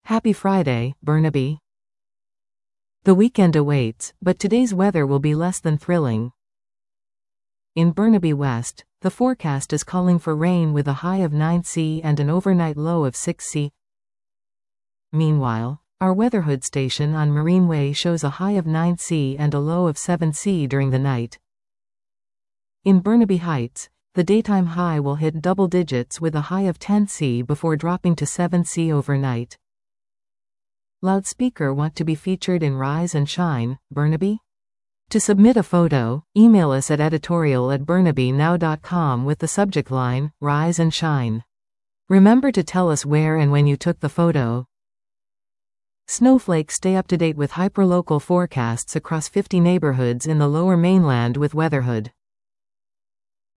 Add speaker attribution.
Speaker 1: Happy Friday, Burnaby. The weekend awaits, but today's weather will be less than thrilling. In Burnaby West, the forecast is calling for rain with a high of 9°C and an overnight low of 6°C. Meanwhile, our Weatherhood station on Marine Way shows a high of 9°C and a low of 7°C during the night. In Burnaby Heights, the daytime high will hit double digits with a high of 10°C before dropping to 7°C overnight. Loudspeaker want to be featured in Rise and Shine, Burnaby? To submit a photo, email us at editorial@burnabynow.com with the subject line, Rise and Shine. Remember to tell us where and when you took the photo. Snowflake. Stay up to date with hyperlocal forecasts across 50 neighborhoods in the Lower Mainland with Weatherhood.